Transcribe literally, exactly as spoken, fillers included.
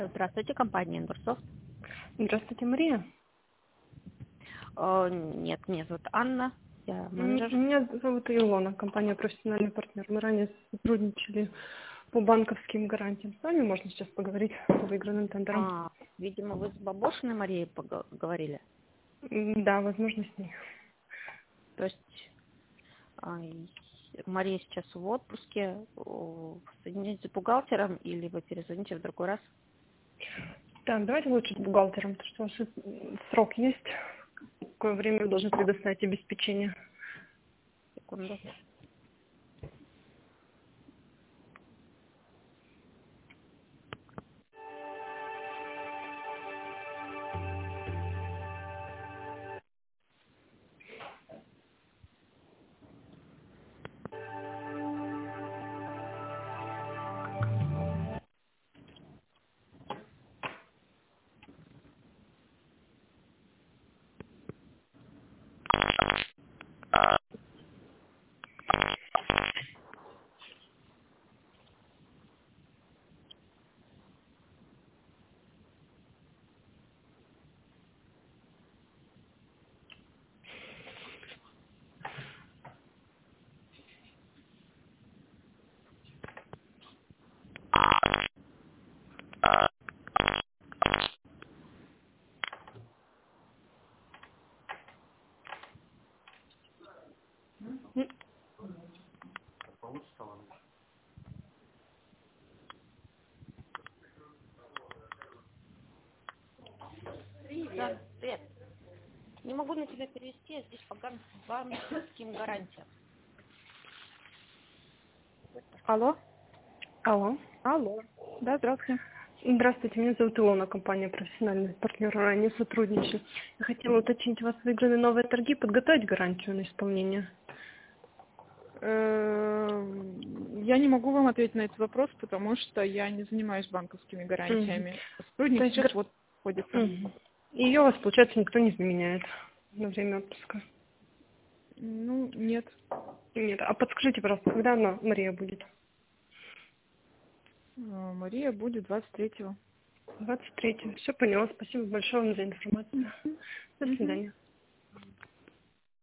Здравствуйте, компания Инверсофт. Здравствуйте, Мария. Э, Нет, меня зовут Анна, я М- менеджер. Меня зовут Илона, компания «Профессиональный партнер». Мы ранее сотрудничали по банковским гарантиям. С вами можно сейчас поговорить по выигранным тендерам. А, видимо, вы с Бабошиной Марией поговорили. М, Да, возможно, с ней. То есть а, и Мария сейчас в отпуске. О, Соедините с бухгалтером или вы перезвоните в другой раз. Так, давайте лучше с бухгалтером, потому что у вас м, срок есть. Какое время вы должны предоставить обеспечение? Секунду. Да, привет. Не могу на тебя перевести, я здесь по ган- банковским гарантиям. Алло. Алло. Алло. Да, здравствуйте. Здравствуйте, меня зовут Илона, компания «Профессиональный партнер». Ранее сотрудничали. Я хотела уточнить, у вас выиграны новые торги, подготовить гарантию на исполнение? Эм, Я не могу вам ответить на этот вопрос, потому что я не занимаюсь банковскими Мгм. гарантиями. То Сотрудник есть сейчас вот находится. ее у вас, получается, никто не заменяет на время отпуска? Ну, нет. Нет. А подскажите, пожалуйста, когда она, Мария, будет? Э, Мария будет двадцать третьего. двадцать третьего. Все поняла. Спасибо большое вам за информацию. До Мгм. свидания.